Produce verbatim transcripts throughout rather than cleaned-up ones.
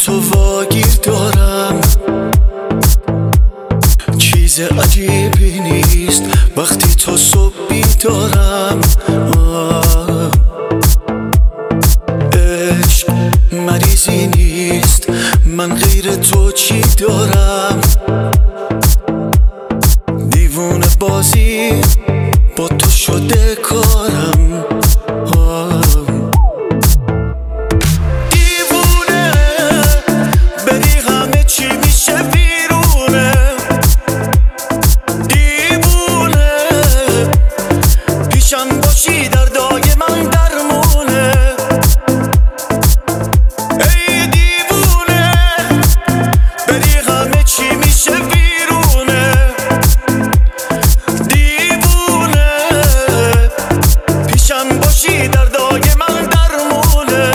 تو واگیر دارم. چیز عجیبی نیست وقتی تو صبح بیدارم. عشق مریضی نیست، من غیر تو چی دارم؟ دیوونه بازی با تو شده کارم. دیوونه بری همه چی میشه بیرونه. دیوونه پیشم باشی دردای من درمونه. ای دیوونه بری همه چی میشه بیرونه. دیوونه پیشم باشی دردای من درمونه.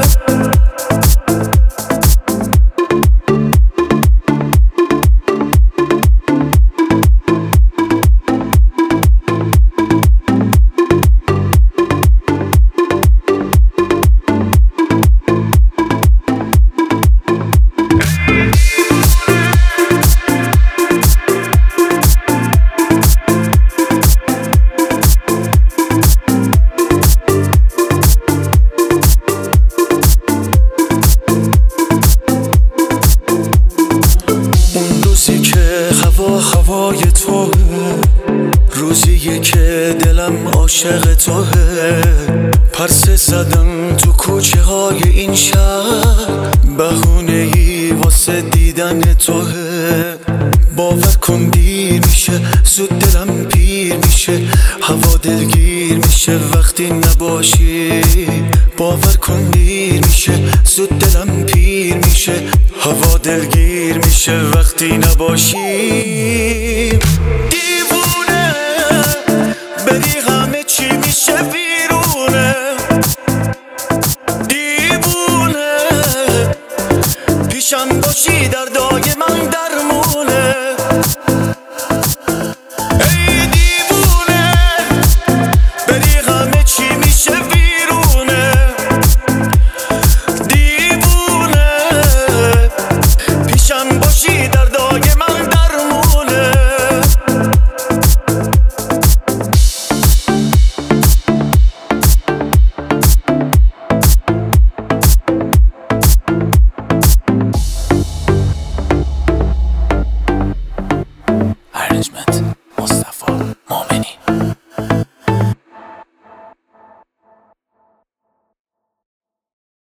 هوا هوای توه، روزیه که دلم عاشق توه. پرسه زدم تو کوچه های این شهر، بهونه ای واسه دیدن توه. باور کن دیر میشه زود دلم پیر میشه. هوا دلگیر میشه وقتی نباشی. باور کن دیر میشه زود دلم پیر میشه. هوا دلگیر میشه وقتی نباشی. دیوونه بری همه چی میشه بیرونه. دیوونه پیشم باشی درد